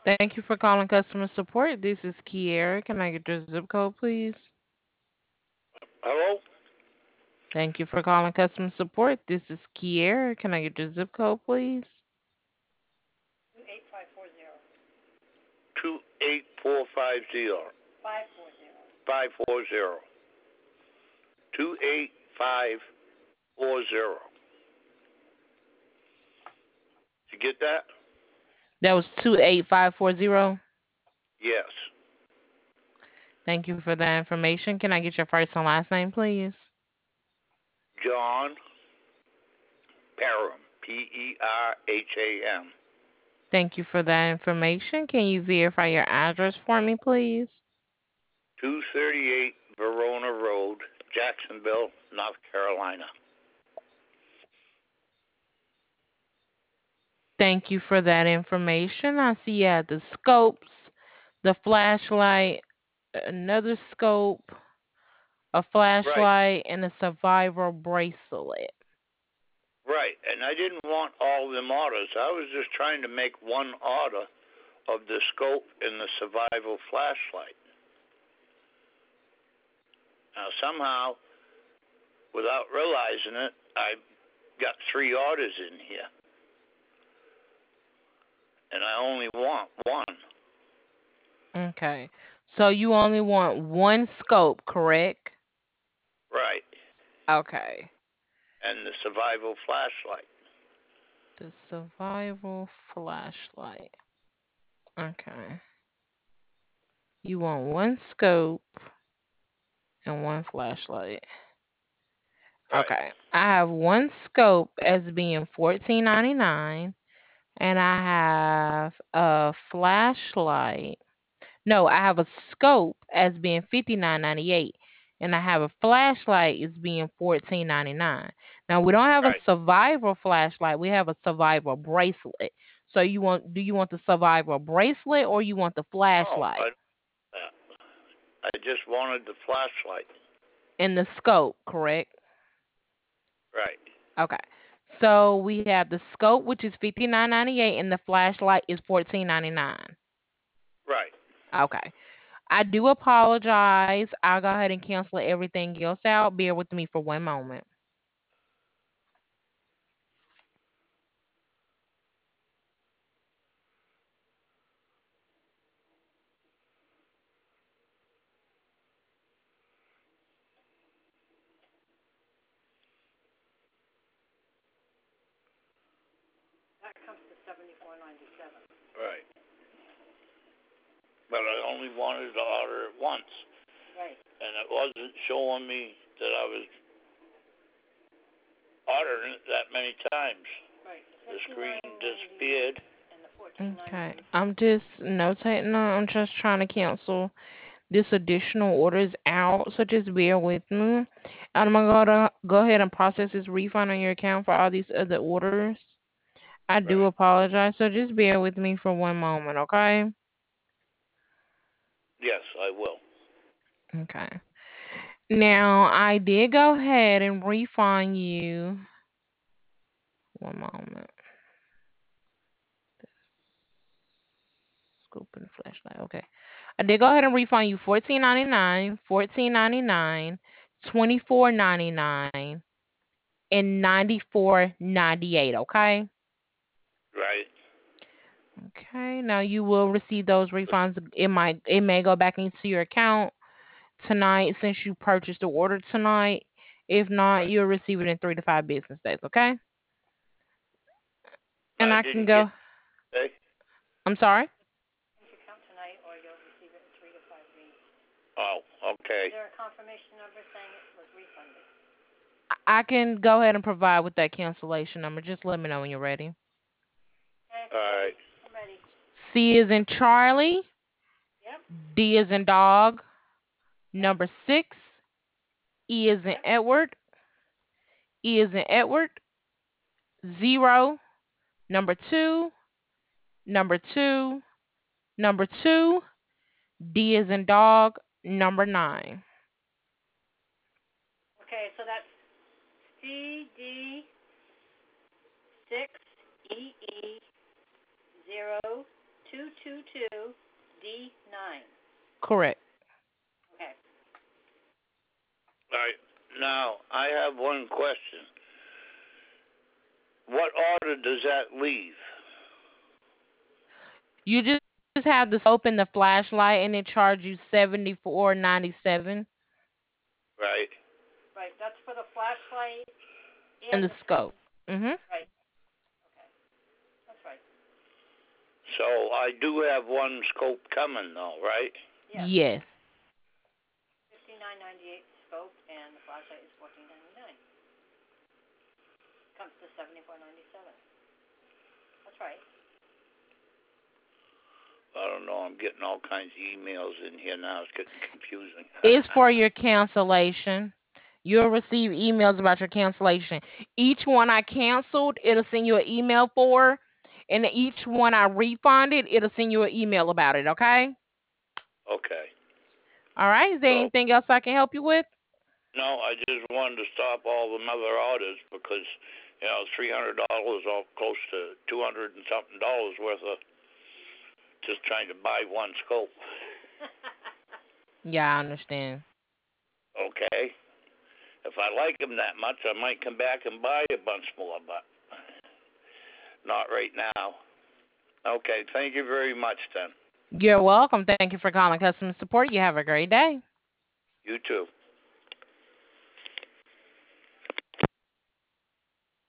Thank you for calling customer support. This is Kiera. Can I get your zip code, please? Hello? Thank you for calling customer support. This is Kiera. Can I get your zip code, please? 28450. 540. 28540. Did you get that? That was 28540. Yes. Thank you for that information. Can I get your first and last name, please? John Parham. Perham. Thank you for that information. Can you verify your address for me, please? 238 Verona Road, Jacksonville, North Carolina. Thank you for that information. I see you had the scopes, the flashlight, another scope, a Right, flashlight, and a survivor bracelet. right. And I didn't want all of them orders. I was just trying to make one order of the scope and the survival flashlight. Now, somehow, without realizing it, I got three orders in here, and I only want one. Okay. So you only want one scope, correct? Right, Okay. and the survival flashlight. The survival flashlight. Okay. You want one scope and one flashlight. Right, Okay. I have one scope as being 14.99 and I have a flashlight. No, I have a scope as being 59.98 and I have a flashlight as being 14.99. Now we don't have a right. survivor flashlight. We have a survivor bracelet. So do you want the survivor bracelet or you want the Oh, flashlight I just wanted the flashlight. and the scope, correct? Right, Okay. So we have the scope which is 59.98 and the flashlight is 14.99. right. Okay. I do apologize. I'll go ahead and cancel everything else out. Bear with me for one moment. Right. But I only wanted to order it once, and it wasn't showing me that I was ordering it that many times. The screen disappeared. Okay. I'm just notating. I'm just trying to cancel this additional orders out. So just bear with me. And I'm gonna go ahead and process this refund on your account for all these other orders. I do Right. apologize. So just bear with me for one moment, okay? Yes, I will. Okay. Now I did go ahead and refund you. One moment. Scoop and flashlight. Okay. I did go ahead and refund you 14.99, 14.99, 24.99, and 94.98. Okay. Right. Okay. Now you will receive those refunds. It may go back into your account tonight since you purchased the order tonight. If not, Right. you'll receive it in 3 to 5 business days. Okay. And I I can didn't get go. it today. I'm sorry. Oh, okay. I can go ahead and provide with that cancellation number. Just let me know when you're ready. All right. C is in Charlie. D is in dog. Number 6. E is in Edward. E is in Edward. 0. Number 2. Number 2. Number 2. D is in dog. Number 9. 222D9. Correct. Okay. All right. Now, I have one question. What order does that leave? You just have the scope and the flashlight, and it charge you $74.97. Right. Right. That's for the flashlight And and the the scope. scope. Mhm. Right. Okay. That's right. So I do have one scope coming, though, right? Yes. Yes. $59.98 scope, and the flashlight is $14.99. Comes to $74.97. That's right. I don't know. I'm getting all kinds of emails in here now. It's getting confusing. It's for your cancellation. You'll receive emails about your cancellation. Each one I canceled, it'll send you an email for, and each one I refunded, it'll send you an email about it. Okay. Okay. All right. Is there So, anything else I can help you with? no, I just wanted to stop all the other orders because, $300 or close to 200 and something dollars worth of just trying to buy one scope. Yeah, I understand. Okay. If I like them that much, I might come back and buy a bunch more, but not right now. Okay. Thank you very much, then. You're welcome. Thank you for calling customer support. You have a great day. You too.